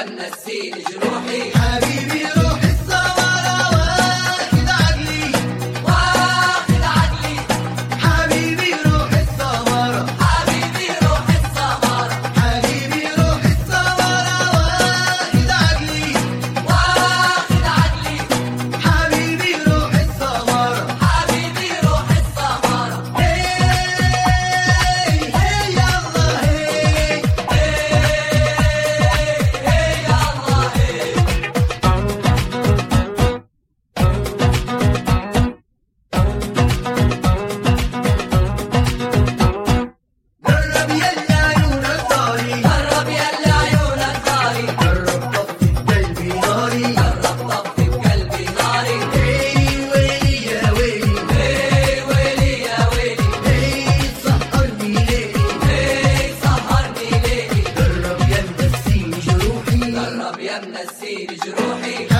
يا منسين جروحي. حبيبي روح السمرة واخد عقلي واخد عقلي. حبيبي روح السمرة حبيبي روح السمرة. حبيبي روح السمرة واخد عقلي واخد عقلي. حبيبي روح السمرة حبيبي روح السمرة. هي يلا جرب يلا عيونك طاري جرب يلا عيونك طاري. جرب طفي بقلبي ناري جرب طفي بقلبي ناري. ويلي يا ويلي ويلي يا ويلي. سهرني ليلي سهرني ليلي. جرب يا منسين جروحي جرب يا منسين جروحي.